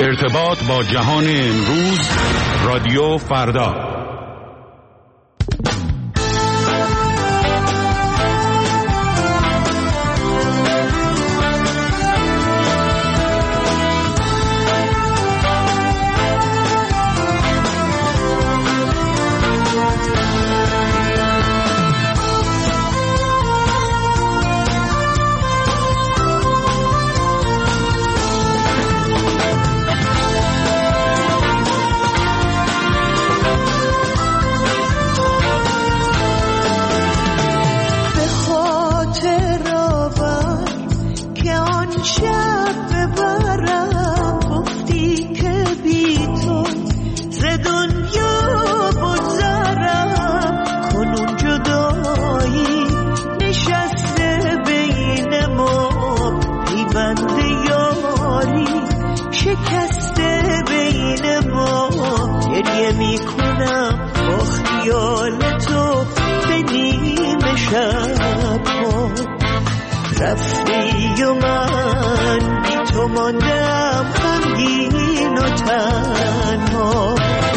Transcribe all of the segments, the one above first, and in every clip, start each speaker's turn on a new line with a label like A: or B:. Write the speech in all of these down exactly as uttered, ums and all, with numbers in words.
A: ارتباط با جهان امروز، رادیو فردا.
B: رفتی و من بی تو ماندم غمگین و تنها.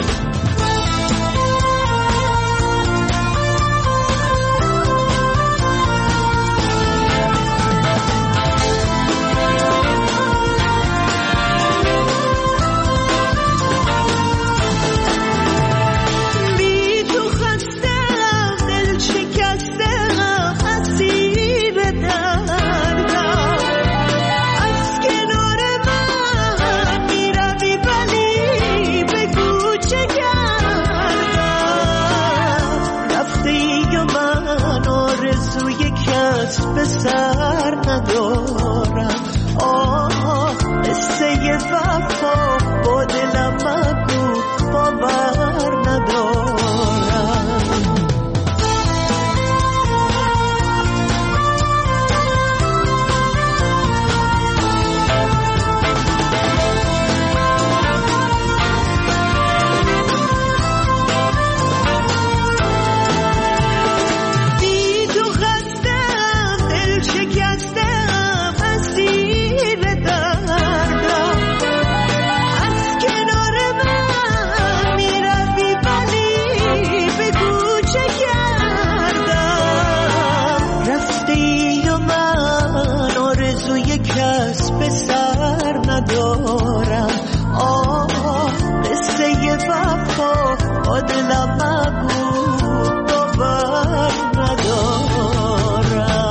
B: به سر ندارم آه قصه وفا با دلم مگو باور ندارم. به سر ندارم آه قصه وفا با دلم مگو باور ندارم.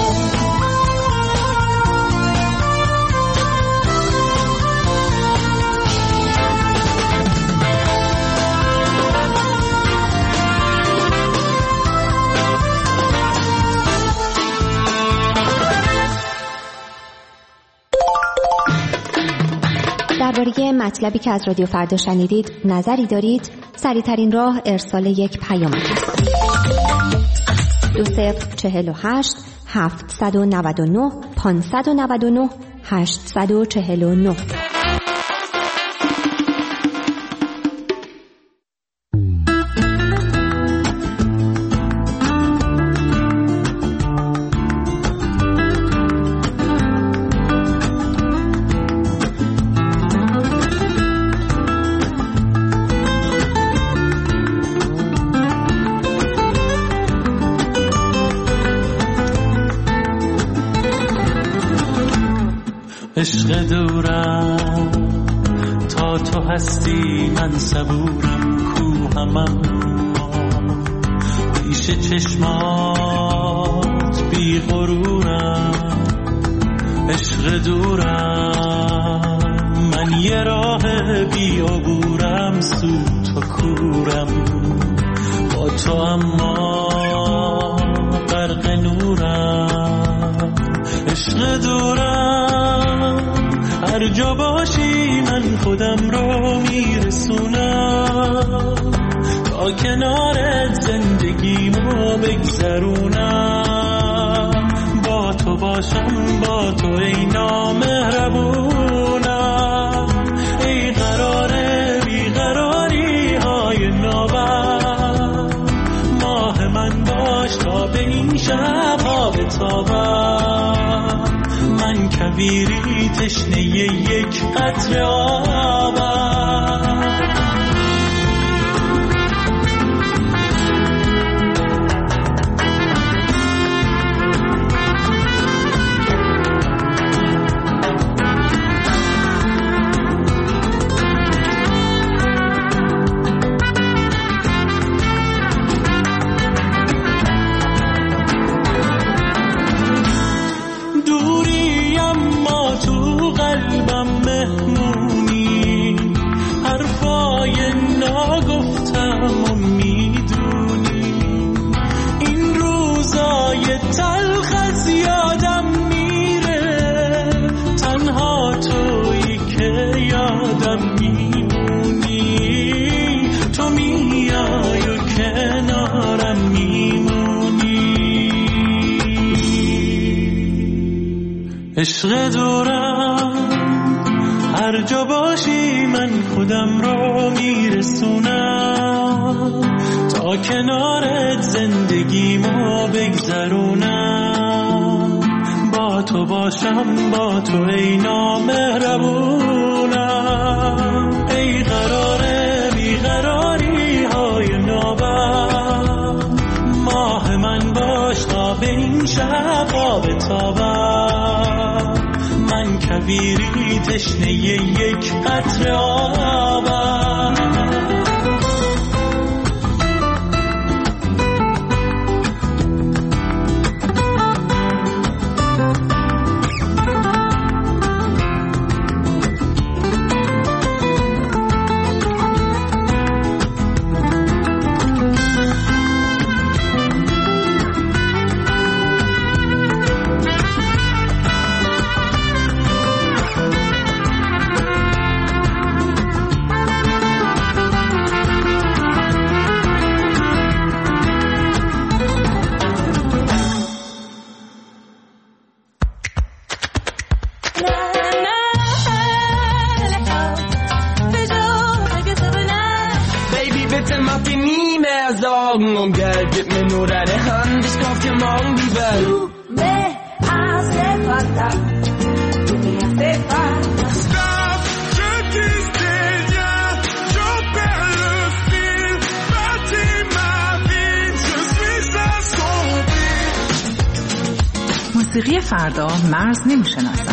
C: درباره مطلبی که از رادیو فردا شنیدید نظری دارید؟ سریع‌ترین راه ارسال یک پیام است. دو صفر چهل و هشت هفتصد و نود و نه پانصد و نود و نه هشتصد و چهل و نه.
D: عشق دورم تا تو هستی من صبورم کوهمم پیش چشمات بی غرورم. عشق دورم من یه راه بی عبورم سو تو کورم با تو اما غرق نورم. عشق دورم هر جا باشی من خودم رو میرسونم تا کنارت زندگیمو بگذرونم. با تو باشم با تو ای نامهربونم، ای قرار بیقراری های نابم. ماه من باش تا به این شب ها بتابم. من کویری تشنه یک قطره آب عشق دورم هر جا باشی من خودم رو میرسونم تا کنارت زندگیمو بگذرونم با تو باشم با تو ای نامهربونم ای قراره بیقراری های نابم ماه من باش تا به این شب آب تابم من کویری تشنه یک قطره آبم
E: Om geld, gib mir nur deine Hand, ich kauf dir morgen die Welt.
F: Du me hace falta, tú me hace falta.
G: Stop, je disais rien, j'en perds le fil. Bâtis ma vie, je suis assombri.
H: موسیقی فردا مرز نمیشناسم.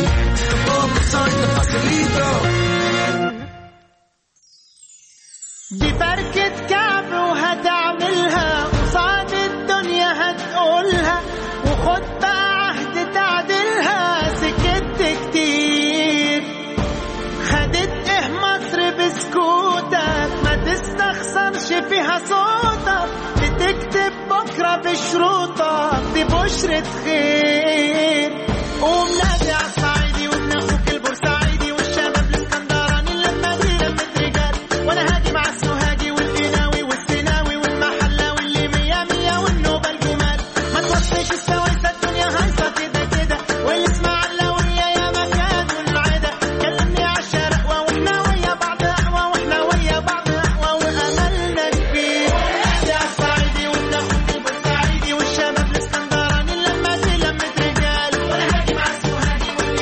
B: بفركة كعب وهتعملها قصاد الدنيا هتقولها وخد بقى عهد تعدلها سكت كتير خدت ايه مصر بسكوتك ما تستخسرش فيها صوتك بتكتب بكرة بشروطك دي بشرة خير قوم نادي عالصعيدي وابن اخوك البورسعيدي والشباب الاسكندراني لما دي لمة رجال وانا هاجي مع السوهاجي والقناوي والسيناوي والمحلاوي اللي مية مية والنوبة الجمال ما توطيش السويسة الدنيا هايصة كده كده والاسماعيلاوية يا مكان والمعدة كلمني عالشرقوة واحنا ويا بعض قهوة واحنا ويا بعض قهوة واملنا كبير نادي عالصعيدي وابن اخوك البورسعيدي والشباب الاسكندراني لما دي لمة رجال وانا هاجي مع السوهاجي والقناوي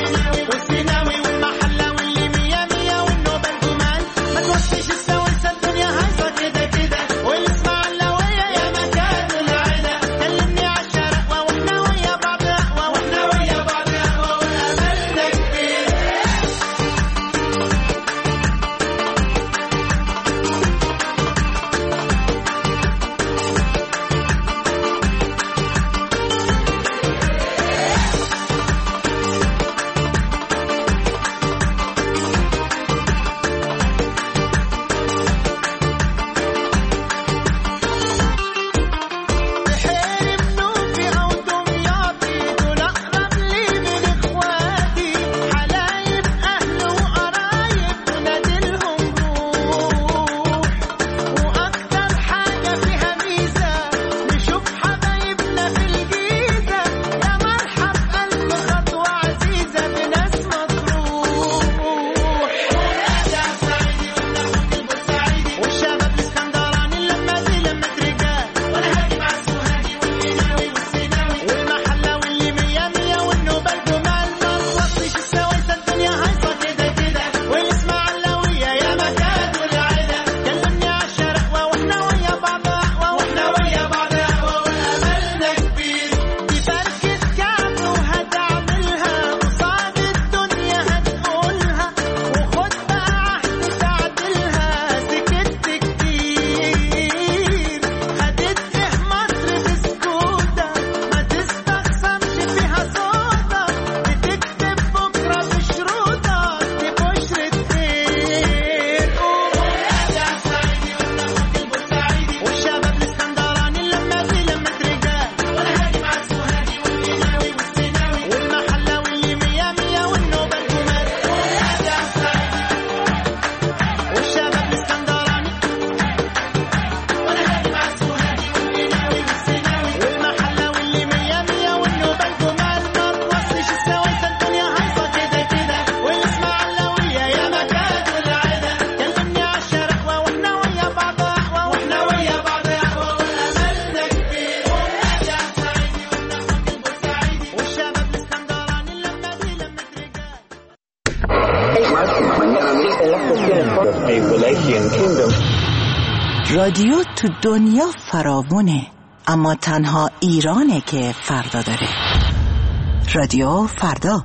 H: رادیو تو دنیا فراوونه، اما تنها ایرانه که فردا داره. رادیو فردا.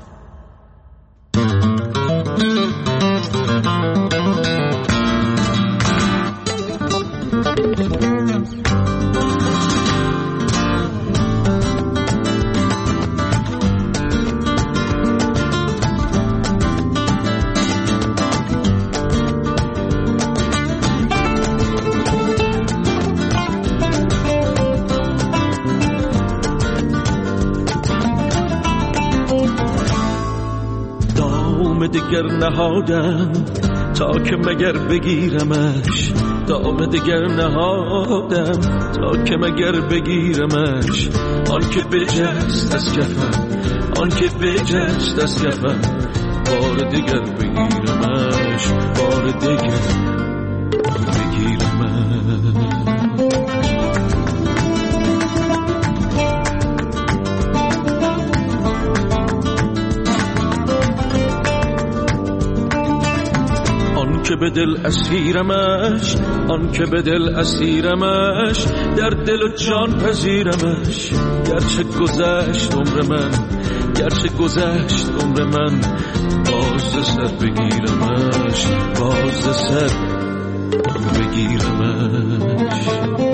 I: دگر نهادم تا که مگر بگیرمش، دام دگر نهادم تا که مگر بگیرمش. آن که بجست از کفم، آن که بجست از کفم، بار دگر بگیرمش، بار دگر بگیرمش. که به دل اسیرمش، آن که به دل اسیرمش، در دل و جان پذیرمش. گرچه گذشت عمر من، گرچه گذشت عمر من، باز سر بگیرمش، باز سر بگیرمش.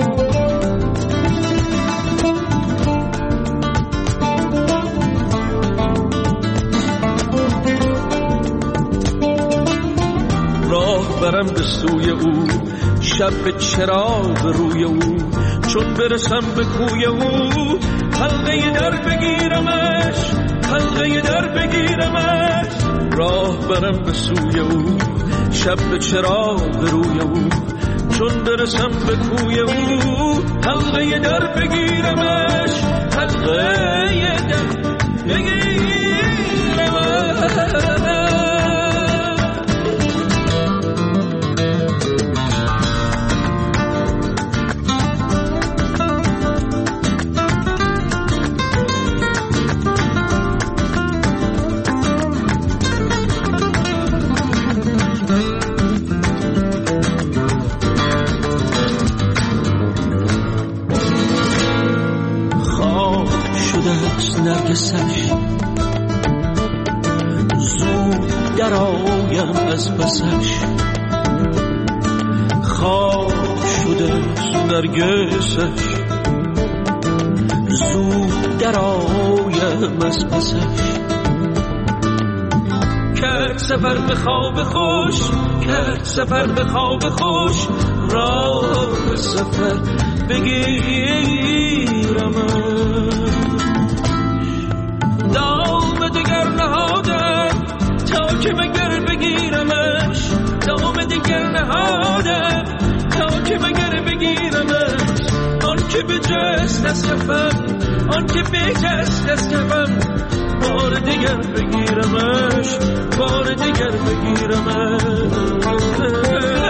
I: برم به سوی او، شب به چراغ روی او، چون برسم به کوی او، حلقه در بگیرمش، حلقه در بگیرمش. راه برم به سوی او، شب به چراغ روی او، چون برسم به کوی او، حلقه در بگیرمش، حلقه در بگیرمش. نرگسش زود در آیم از پسش، خواب شده نرگسش زود در آیم از پسش. کرد سفر به خواب خوش، کرد سفر به خواب خوش، راه سفر بگیرمش. دام دگر نهادم تا که مگر بگیرمش، دام دگر نهادم تا که مگر بگیرمش. آن که بجست از کفم، آن که بجست از کفم، بار دگر بگیرمش، بار دگر بگیرمش.